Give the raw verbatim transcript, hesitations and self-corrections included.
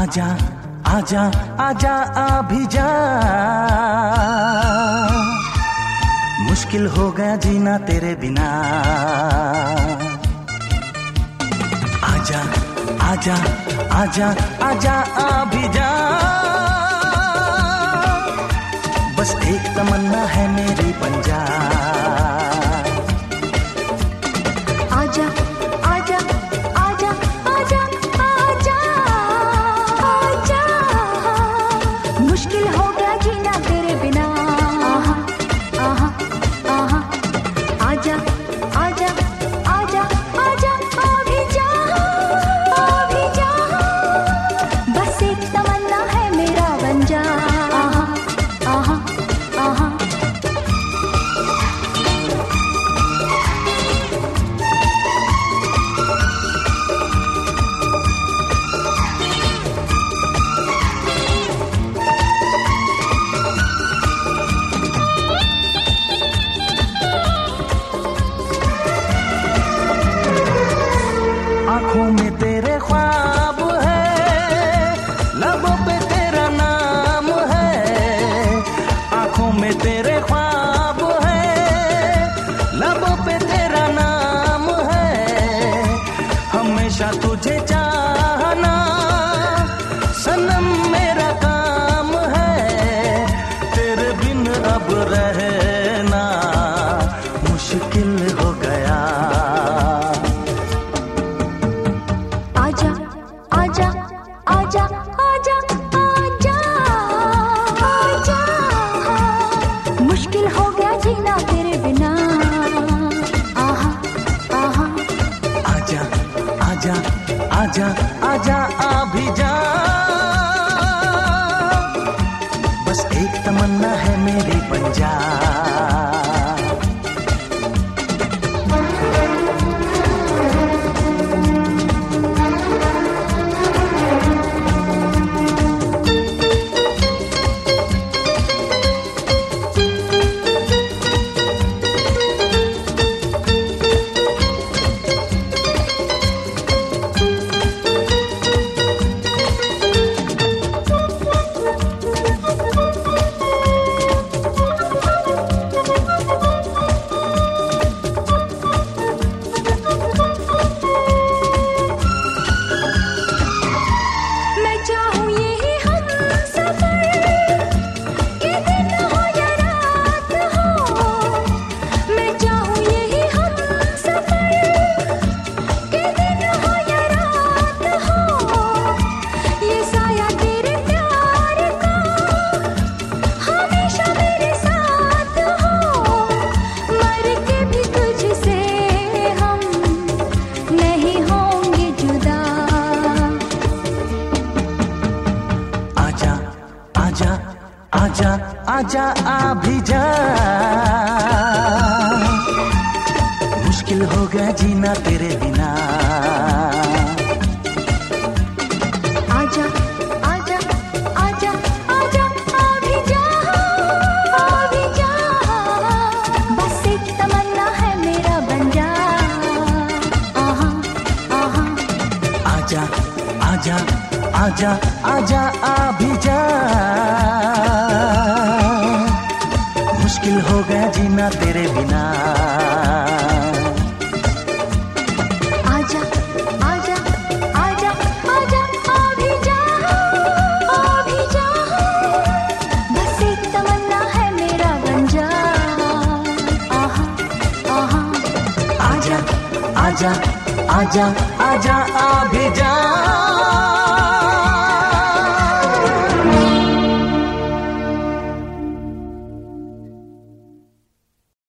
आजा आजा आजा अभी जा, मुश्किल हो गया जीना तेरे बिना। आजा आजा आजा आजा अभी जा, बस एक तमन्ना है मेरी बन जा। आजा आजा आजा आजा आजा आजा, मुश्किल हो गया जीना तेरे बिना। आहा आहा आहा, आजा आजा आजा आजा अभी जा, अभी जा, बस एक तमन्ना है मेरा बन जा। आहा आहा आहा, आँखों में तेरे ख्वाब है, लबों पे तेरा नाम है। आँखों में तेरे ख्वाब है, लबों पे तेरा नाम है। हमेशा तुझे चाहना सनम मेरा काम है। तेरे बिन अब रहना मुश्किल हो गया। आजा आजा आजा आजा आजा आजा, मुश्किल हो गया जीना तेरे बिना। आहा आहा, आजा आजा आजा आजा अभी जा, बस एक तमन्ना है मेरी बन जा। आजा आजा अभी जा, मुश्किल हो गया जीना तेरे बिना। आजा आजा आजा आजा अभी जा, अभी जा, बस एक तमन्ना है मेरा बन जा। आहा आहा, आजा आजा आजा आजा अभी जा, मुश्किल हो गया जीना तेरे बिना। आजा आजा आजा आजा अभी जा, अभी जा, बस एक तमन्ना है मेरा बन जा। आहा आहा, आजा आजा आजा आजा अभी जा।